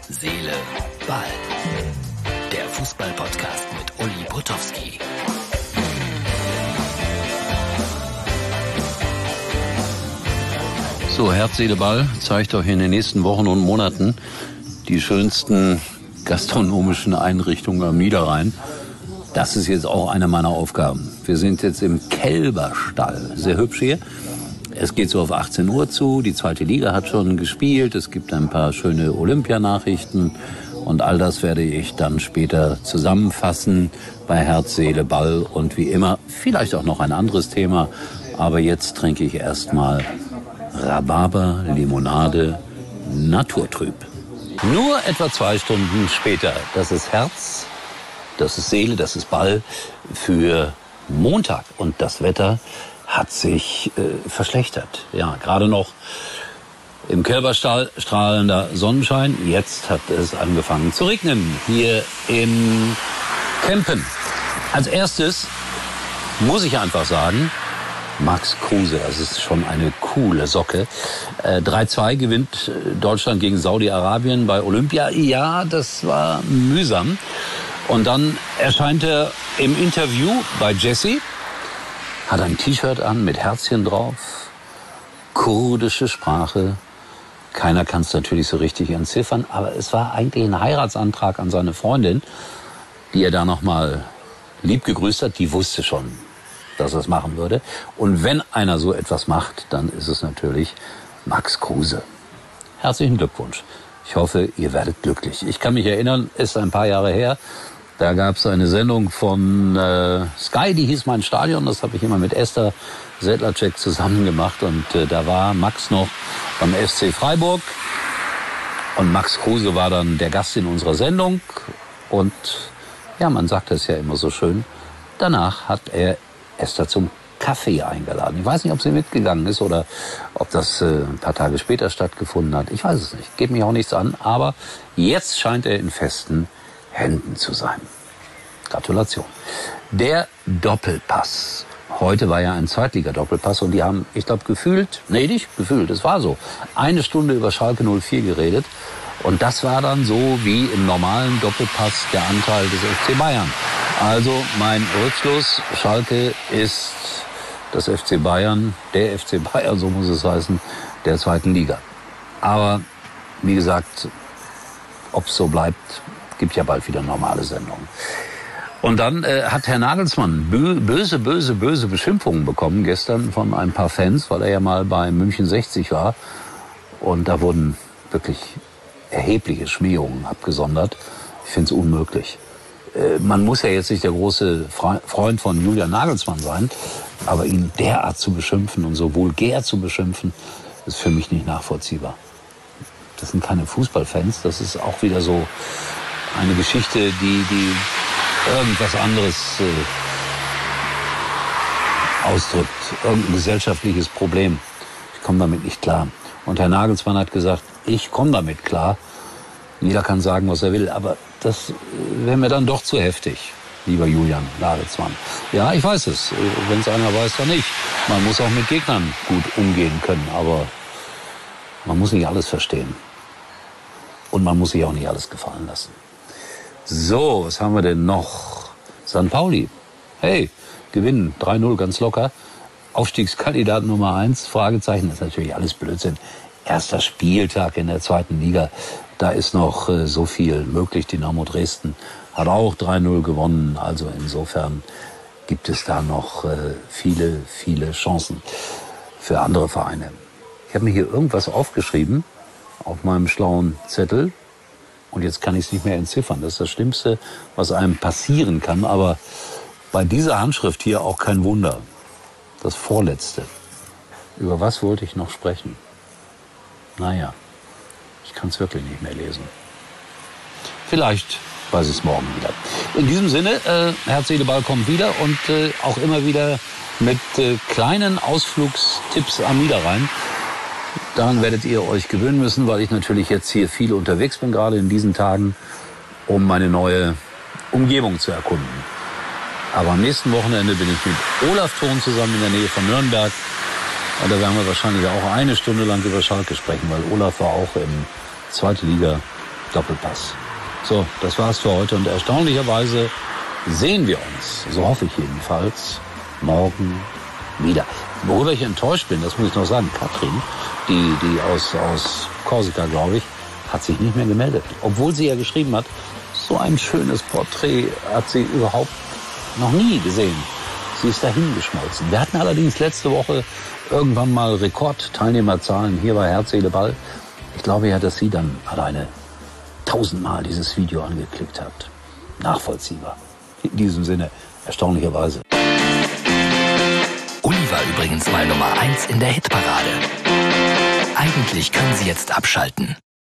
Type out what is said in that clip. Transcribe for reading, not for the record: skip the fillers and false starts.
Seele, Ball. Der Fußball-Podcast mit Uli Potowski. So, Herz, Seele, Ball zeigt euch in den nächsten Wochen und Monaten die schönsten gastronomischen Einrichtungen am Niederrhein. Das ist jetzt auch eine meiner Aufgaben. Wir sind jetzt im Kälberstall. Sehr hübsch hier. Es geht so auf 18 Uhr zu. Die zweite Liga hat schon gespielt. Es gibt ein paar schöne Olympianachrichten. Und all das werde ich dann später zusammenfassen bei Herz, Seele, Ball. Und wie immer vielleicht auch noch ein anderes Thema. Aber jetzt trinke ich erstmal Rhabarber, Limonade, naturtrüb. Nur etwa 2 Stunden später. Das ist Herz, das ist Seele, das ist Ball für Montag. Und das Wetter hat sich verschlechtert. Ja, gerade noch im Kälberstall strahlender Sonnenschein. Jetzt hat es angefangen zu regnen hier in Kempen. Als erstes muss ich einfach sagen, Max Kruse, das ist schon eine coole Socke. 3-2 gewinnt Deutschland gegen Saudi-Arabien bei Olympia. Ja, das war mühsam. Und dann erscheint er im Interview bei Jesse, hat ein T-Shirt an mit Herzchen drauf, kurdische Sprache. Keiner kann es natürlich so richtig entziffern, aber es war eigentlich ein Heiratsantrag an seine Freundin, die er da nochmal lieb gegrüßt hat. Die wusste schon, dass er es machen würde. Und wenn einer so etwas macht, dann ist es natürlich Max Kruse. Herzlichen Glückwunsch. Ich hoffe, ihr werdet glücklich. Ich kann mich erinnern, ist ein paar Jahre her, da gab es eine Sendung von Sky, die hieß Mein Stadion. Das habe ich immer mit Esther Sedlacek zusammen gemacht. Und da war Max noch beim FC Freiburg. Und Max Kruse war dann der Gast in unserer Sendung. Und ja, man sagt das ja immer so schön. Danach hat er Esther zum Kaffee eingeladen. Ich weiß nicht, ob sie mitgegangen ist oder ob das ein paar Tage später stattgefunden hat. Ich weiß es nicht. Geht mich auch nichts an. Aber jetzt scheint er in festen Händen zu sein. Gratulation. Der Doppelpass. Heute war ja ein Zweitliga-Doppelpass und die haben, ich glaube, es war so, 1 Stunde über Schalke 04 geredet. Und das war dann so wie im normalen Doppelpass der Anteil des FC Bayern. Also mein Rückschluss, Schalke ist das FC Bayern, der FC Bayern, so muss es heißen, der zweiten Liga. Aber wie gesagt, ob es so bleibt, gibt ja bald wieder normale Sendungen. Und dann hat Herr Nagelsmann böse Beschimpfungen bekommen gestern von ein paar Fans, weil er ja mal bei München 60 war. Und da wurden wirklich erhebliche Schmähungen abgesondert. Ich finde es unmöglich. Man muss ja jetzt nicht der große Freund von Julian Nagelsmann sein, aber ihn derart zu beschimpfen und so vulgär zu beschimpfen, ist für mich nicht nachvollziehbar. Das sind keine Fußballfans, das ist auch wieder so eine Geschichte, die irgendwas anderes ausdrückt, irgendein gesellschaftliches Problem. Ich komme damit nicht klar. Und Herr Nagelsmann hat gesagt, ich komme damit klar. Jeder kann sagen, was er will, aber das wäre mir dann doch zu heftig, lieber Julian Nagelsmann. Ja, ich weiß es. Wenn es einer weiß, dann nicht. Man muss auch mit Gegnern gut umgehen können, aber man muss nicht alles verstehen. Und man muss sich auch nicht alles gefallen lassen. So, was haben wir denn noch? St. Pauli. Hey, gewinnen 3-0 ganz locker. Aufstiegskandidat Nummer 1, Fragezeichen, das ist natürlich alles Blödsinn. Erster Spieltag in der zweiten Liga, da ist noch so viel möglich. Dynamo Dresden hat auch 3-0 gewonnen, also insofern gibt es da noch viele Chancen für andere Vereine. Ich habe mir hier irgendwas aufgeschrieben auf meinem schlauen Zettel und jetzt kann ich es nicht mehr entziffern. Das ist das Schlimmste, was einem passieren kann, aber bei dieser Handschrift hier auch kein Wunder. Das Vorletzte. Über was wollte ich noch sprechen? Naja, ich kann es wirklich nicht mehr lesen. Vielleicht weiß ich es morgen wieder. In diesem Sinne, Herz, Seele, Ball kommt wieder und auch immer wieder mit kleinen Ausflugstipps am Niederrhein. Daran werdet ihr euch gewöhnen müssen, weil ich natürlich jetzt hier viel unterwegs bin, gerade in diesen Tagen, um meine neue Umgebung zu erkunden. Aber am nächsten Wochenende bin ich mit Olaf Thon zusammen in der Nähe von Nürnberg. Und da werden wir wahrscheinlich auch 1 Stunde lang über Schalke sprechen, weil Olaf war auch im zweite Liga Doppelpass. So, das war's für heute und erstaunlicherweise sehen wir uns, so hoffe ich jedenfalls, morgen wieder. Worüber ich enttäuscht bin, das muss ich noch sagen, Katrin, die aus Korsika, glaube ich, hat sich nicht mehr gemeldet. Obwohl sie ja geschrieben hat, so ein schönes Porträt hat sie überhaupt noch nie gesehen. Sie ist dahingeschmolzen. Wir hatten allerdings letzte Woche irgendwann mal Rekordteilnehmerzahlen hier bei Herz, Seele, Ball. Ich glaube ja, dass sie dann alleine 1000-mal dieses Video angeklickt hat. Nachvollziehbar. In diesem Sinne, erstaunlicherweise. Uli war übrigens mal Nummer 1 in der Hitparade. Eigentlich können Sie jetzt abschalten.